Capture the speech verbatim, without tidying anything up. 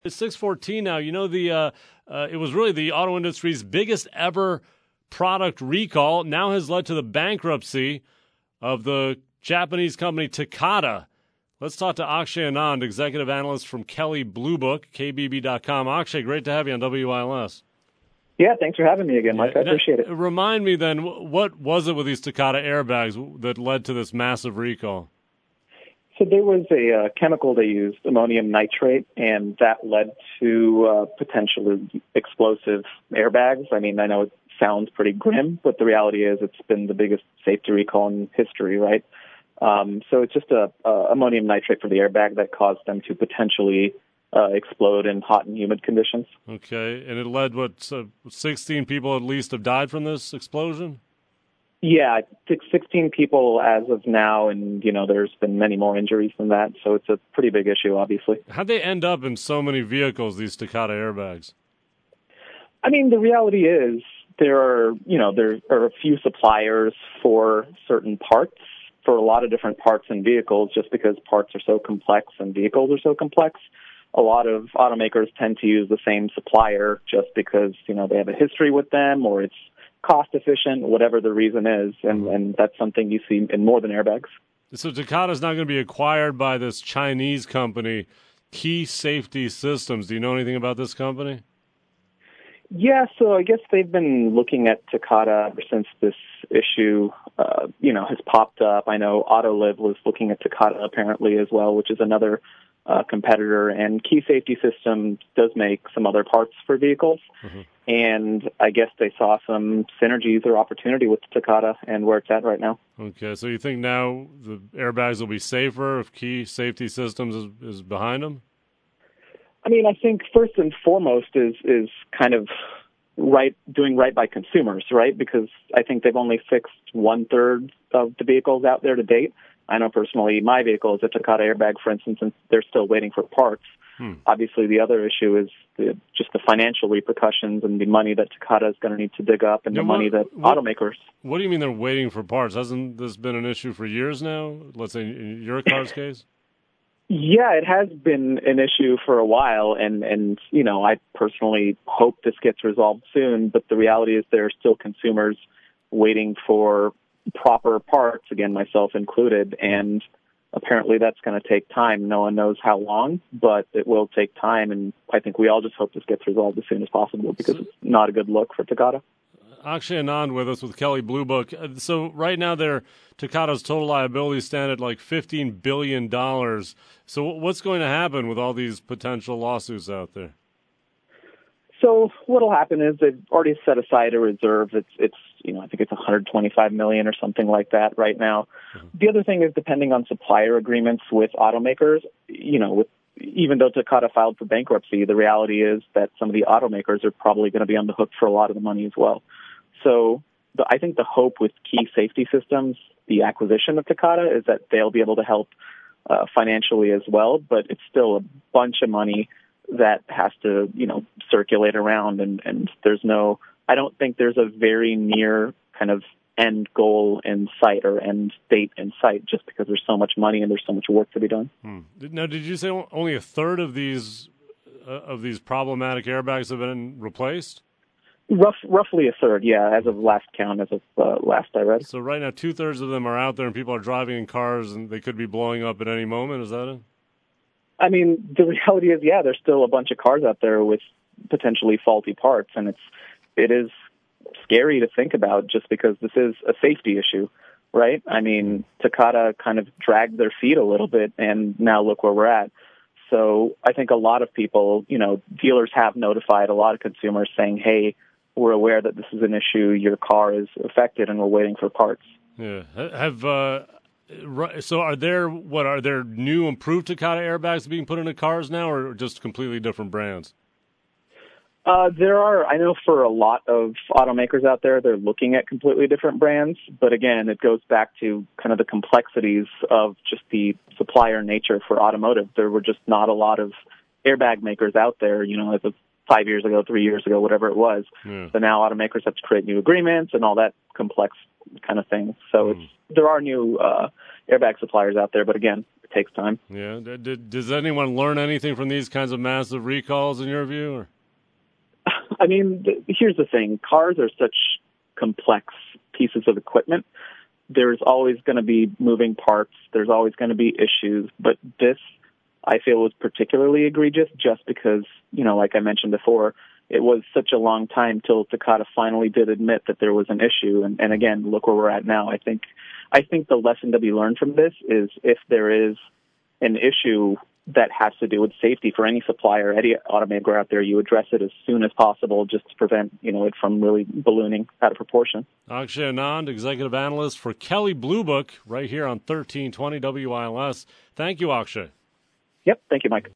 It's six fourteen now. You know, the uh, uh, it was really the auto industry's biggest ever product recall. Now has led to the bankruptcy of the Japanese company Takata. Let's talk to Akshay Anand, executive analyst from Kelley Blue Book, K B B dot com. Akshay, great to have you on W I L S. Yeah, thanks for having me again, Mike. Yeah, I appreciate it. Remind me then, what was it with these Takata airbags that led to this massive recall? So there was a uh, chemical they used, ammonium nitrate, and that led to uh, potentially explosive airbags. I mean, I know it sounds pretty grim, but the reality is it's been the biggest safety recall in history, right? Um, so it's just a, a ammonium nitrate for the airbag that caused them to potentially uh, explode in hot and humid conditions. Okay, and it led, what, so sixteen people at least have died from this explosion? Yeah, sixteen people as of now, and, you know, there's been many more injuries than that, so it's a pretty big issue, obviously. How'd they end up in so many vehicles, these Takata airbags? I mean, the reality is there are, you know, there are a few suppliers for certain parts, for a lot of different parts in vehicles, just because parts are so complex and vehicles are so complex. A lot of automakers tend to use the same supplier just because, you know, they have a history with them or it's cost efficient, whatever the reason is, and, and that's something you see in more than airbags. So Takata's not going to be acquired by this Chinese company, Key Safety Systems. Do you know anything about this company? Yeah, so I guess they've been looking at Takata ever since this issue, uh, you know, has popped up. I know Autoliv was looking at Takata apparently as well, which is another uh, competitor, and Key Safety Systems does make some other parts for vehicles. Mm-hmm. And I guess they saw some synergies or opportunity with Takata and where it's at right now. Okay, so you think now the airbags will be safer if Key Safety Systems is, is behind them? I mean, I think first and foremost is is kind of right doing right by consumers, right? Because I think they've only fixed one third of the vehicles out there to date. I know personally my vehicle is a Takata airbag, for instance, and they're still waiting for parts. Hmm. Obviously, the other issue is the, just the financial repercussions and the money that Takata is going to need to dig up, and now, the money what, that what, automakers. What do you mean they're waiting for parts? Hasn't this been an issue for years now? Let's say in your car's case. Yeah, it has been an issue for a while, and, and, you know, I personally hope this gets resolved soon, but the reality is there are still consumers waiting for proper parts, again, myself included, and apparently that's going to take time. No one knows how long, but it will take time, and I think we all just hope this gets resolved as soon as possible because it's not a good look for Takata. Akshay Anand with us with Kelley Blue Book. So right now, their Takata's total liabilities stand at like fifteen billion dollars. So what's going to happen with all these potential lawsuits out there? So what'll happen is they've already set aside a reserve. It's, it's you know, I think it's one hundred twenty-five million dollars or something like that right now. Mm-hmm. The other thing is depending on supplier agreements with automakers, you know, with even though Takata filed for bankruptcy, the reality is that some of the automakers are probably going to be on the hook for a lot of the money as well. So the, I think the hope with Key Safety Systems, the acquisition of Takata, is that they'll be able to help uh, financially as well, but it's still a bunch of money that has to, you know, circulate around, and, and there's no, I don't think there's a very near kind of end goal in sight or end date in sight just because there's so much money and there's so much work to be done. Hmm. Now, did you say only a third of these uh, of these problematic airbags have been replaced? Rough, roughly a third, yeah, as of last count, as of uh, last I read. So right now, two-thirds of them are out there, and people are driving in cars, and they could be blowing up at any moment. Is that it? I mean, the reality is, yeah, there's still a bunch of cars out there with potentially faulty parts, and it's it is scary to think about just because this is a safety issue, right? I mean, Takata kind of dragged their feet a little bit, and now look where we're at. So I think a lot of people, you know, dealers have notified a lot of consumers saying, hey, we're aware that this is an issue, your car is affected, and we're waiting for parts. Yeah. Have uh, so are there what are there new improved Takata airbags being put into cars now, or just completely different brands? Uh, there are, I know for a lot of automakers out there, they're looking at completely different brands. But again, it goes back to kind of the complexities of just the supplier nature for automotive. There were just not a lot of airbag makers out there, you know, as of five years ago, three years ago, whatever it was. Yeah. So now automakers have to create new agreements and all that complex kind of thing. So mm. it's, there are new uh, airbag suppliers out there, but again, takes time. Yeah. Did, does anyone learn anything from these kinds of massive recalls in your view? Or? I mean, th- here's the thing. Cars are such complex pieces of equipment. There's always going to be moving parts. There's always going to be issues. But this, I feel, was particularly egregious just because, you know, like I mentioned before, it was such a long time till Takata finally did admit that there was an issue. And, and again, look where we're at now. I think, I think the lesson to be learned from this is if there is an issue that has to do with safety for any supplier, any automaker out there, you address it as soon as possible just to prevent, you know, it from really ballooning out of proportion. Akshay Anand, executive analyst for Kelley Blue Book, right here on thirteen twenty W I L S. Thank you, Akshay. Yep. Thank you, Mike.